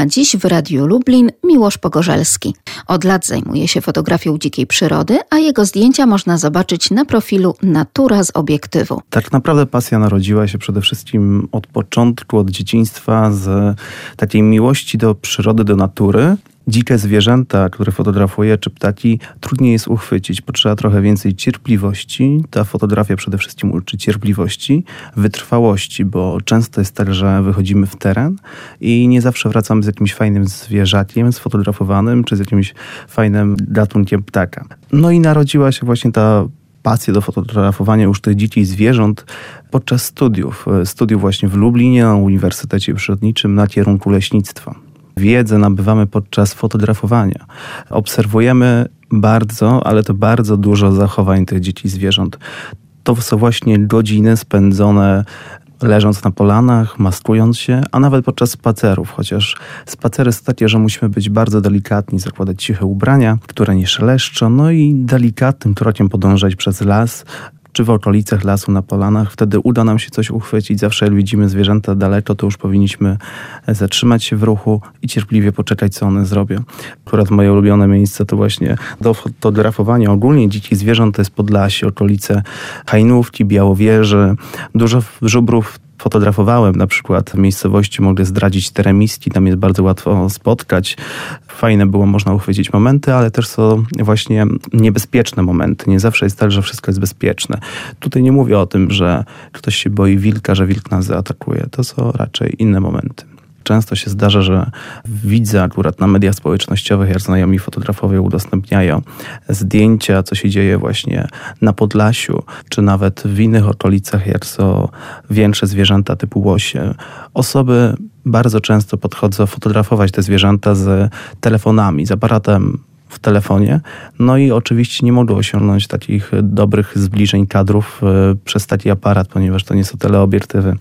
a dziś w Radiu Lublin Miłosz Pogorzelski. Od lat zajmuje się fotografią dzikiej przyrody, a jego zdjęcia można zobaczyć na profilu Natura z obiektywu. Tak naprawdę pasja narodziła się przede wszystkim od początku, od dzieciństwa, z takiej miłości do przyrody, do natury. Dzikie zwierzęta, które fotografuję, czy ptaki, trudniej jest uchwycić. Potrzeba trochę więcej cierpliwości. Ta fotografia przede wszystkim uczy cierpliwości, wytrwałości, bo często jest tak, że wychodzimy w teren i nie zawsze wracamy z jakimś fajnym zwierzakiem sfotografowanym, czy z jakimś fajnym gatunkiem ptaka. No i narodziła się właśnie ta pasję do fotografowania już tych dzikich zwierząt podczas studiów. Studiów właśnie w Lublinie, na Uniwersytecie Przyrodniczym na kierunku leśnictwa. Wiedzę nabywamy podczas fotografowania. Obserwujemy bardzo, ale to bardzo dużo zachowań tych dzikich zwierząt. To są właśnie godziny spędzone leżąc na polanach, maskując się, a nawet podczas spacerów, chociaż spacery są takie, że musimy być bardzo delikatni, zakładać ciche ubrania, które nie szeleszczą, no i delikatnym krokiem podążać przez las, czy w okolicach lasu na polanach. Wtedy uda nam się coś uchwycić. Zawsze jak widzimy zwierzęta daleko, to już powinniśmy zatrzymać się w ruchu i cierpliwie poczekać, co one zrobią. Akurat moje ulubione miejsce to właśnie do fotografowania ogólnie dzikich zwierząt to jest Podlasie, okolice Hajnówki, Białowieży. Dużo żubrów fotografowałem, na przykład w miejscowości mogę zdradzić Teremiski, tam jest bardzo łatwo spotkać. Fajne było, można uchwycić momenty, ale też są właśnie niebezpieczne momenty. Nie zawsze jest tak, że wszystko jest bezpieczne. Tutaj nie mówię o tym, że ktoś się boi wilka, że wilk nas zaatakuje. To są raczej inne momenty. Często się zdarza, że widzę akurat na mediach społecznościowych, jak znajomi fotografowie udostępniają zdjęcia, co się dzieje właśnie na Podlasiu, czy nawet w innych okolicach, jak są większe zwierzęta typu łosie. Osoby bardzo często podchodzą fotografować te zwierzęta z telefonami, z aparatem w telefonie. No i oczywiście nie mogą osiągnąć takich dobrych zbliżeń kadrów przez taki aparat, ponieważ to nie są teleobiektywy.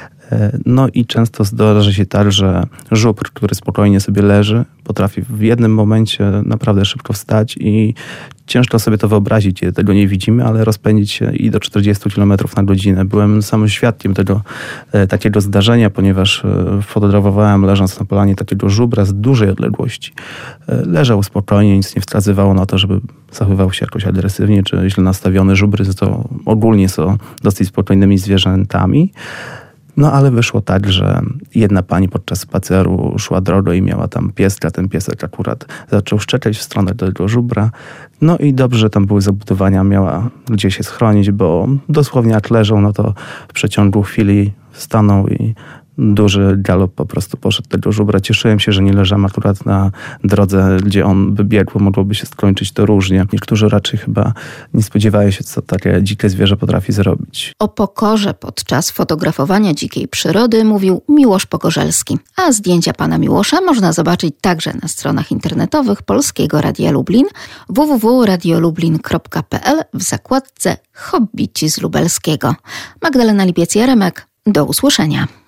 No i często zdarza się tak, że żubr, który spokojnie sobie leży, potrafi w jednym momencie naprawdę szybko wstać i ciężko sobie to wyobrazić, kiedy tego nie widzimy, ale rozpędzić się i do 40 km na godzinę. Byłem sam świadkiem tego takiego zdarzenia, ponieważ fotografowałem leżąc na polanie takiego żubra z dużej odległości. Leżał spokojnie, nic nie wskazywało na to, żeby zachowywał się jakoś agresywnie, czy źle nastawiony. Żubry to ogólnie są dosyć spokojnymi zwierzętami. No ale wyszło tak, że jedna pani podczas spaceru szła drogą i miała tam pieska. Ten piesek akurat zaczął szczekać w stronę tego żubra. No i dobrze, że tam były zabudowania, miała gdzie się schronić, bo dosłownie jak leżał, no to w przeciągu chwili stanął i duży galop po prostu poszedł tego żubra. Cieszyłem się, że nie leżałem akurat na drodze, gdzie on by biegł. Mogłoby się skończyć to różnie. Niektórzy raczej chyba nie spodziewają się, co takie dzikie zwierzę potrafi zrobić. O pokorze podczas fotografowania dzikiej przyrody mówił Miłosz Pogorzelski. A zdjęcia pana Miłosza można zobaczyć także na stronach internetowych Polskiego Radia Lublin www.radiolublin.pl w zakładce Hobbici z Lubelskiego. Magdalena Lipiec-Jaremek. Do usłyszenia.